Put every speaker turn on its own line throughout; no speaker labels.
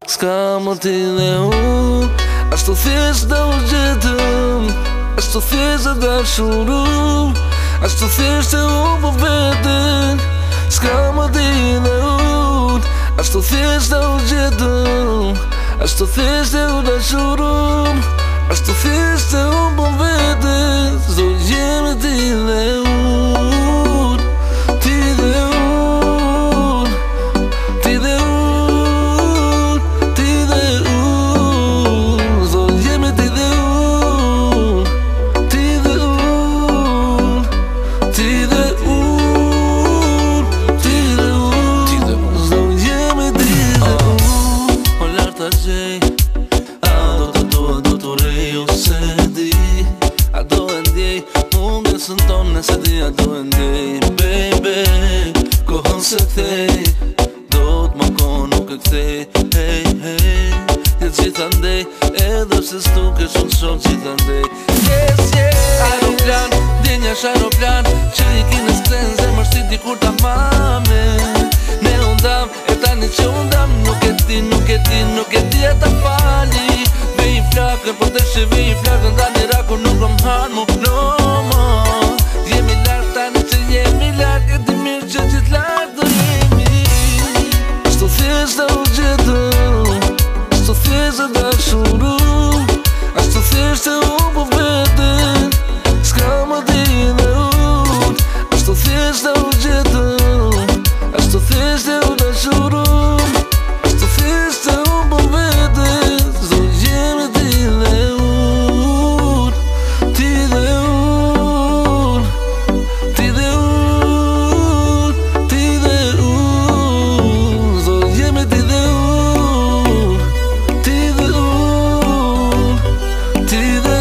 S'ka më ti dhe unë, ashtu thjesht da u gjetëm, ashtu thjesht e dashurum, ashtu thjesht e unë po vetën. S'ka më ti dhe unë, ashtu thjesht da u gjetëm, ashtu thjesht e u dashurum, ashtu thjesht e unë po vetën. S'do jemi ti dhe unë, ti dhe unë, ti dhe unë.
Nëse di a do e ndej, baby, kohën se kthej, do t'ma kohën nuk e kthej, hey, hey. Jetë gjitha ndej, edhe pse s'duke shumë shok gjitha ndej. Yes, yeah. Aeroplan, dinjash aeroplan, që i kine s'klen zemër shti dikur ta mame. Ne undam, e tani që undam, nuk e di, nuk e di, nuk e di e ta fali. Vej i flakën, po të shë vej i flakën, da një raku nuk kom hanë mu, no more. Jemi lartë tani që jemi lartë, e di mirë që gjithë lartë do jemi.
Ashtu thjesht da u gjetëm, ashtu thjesht e dashurum, ashtu thjesht e unë po vetën. S'ka më ti dhe unë, ashtu thjesht da u gjetëm, ashtu thjesht e u dashurum, ashtu thjesht e unë po vetën. S'do jemi ti dhe unë, ti dhe unë, ti dhe unë, ti dhe unë. S'do jemi ti dhe unë, ti dhe unë, ti dhe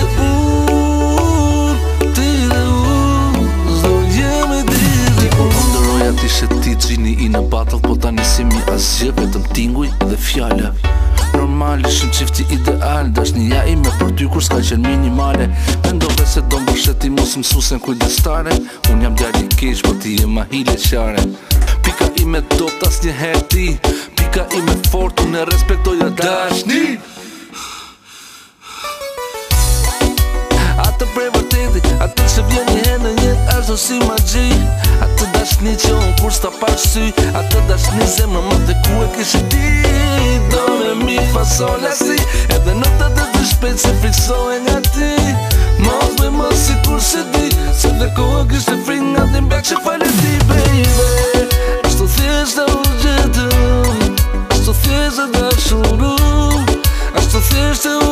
unë, ti dhe unë. S'do jemi ti dhe unë.
Kur ndëroja t'ishe ti gjini i në battle, po ta nisimi asgjë, vetëm tinguj dhe fjalla. Normal ishim qifti ideal, dashnia ime për ty kur s'ka qenë minimale. Mendove se do mbështeti mos mësuesen kujdestare, unë jam djali keq, po ti je ma hile qare. Pika ime dopt as njëherë ti, pika ime fort, unë e respektoja dashni.
Atë prej vërteti, atë që vjen një herë në jetë ashtu si magji. Atë dashni që unë kur s'ta pash sy, atë dashni zemrë më të ku e kishe ti. Do me mi fa sol la si, edhe në të të shpejt se friksohe nga ti. Mos me më si kur se di, se dhe kohë kishte frik nga ti mbjak që fale ti, baby. Ashtu thjesht da u gjetëm, ashtu thjesht e dashurum, ashtu thjesht e u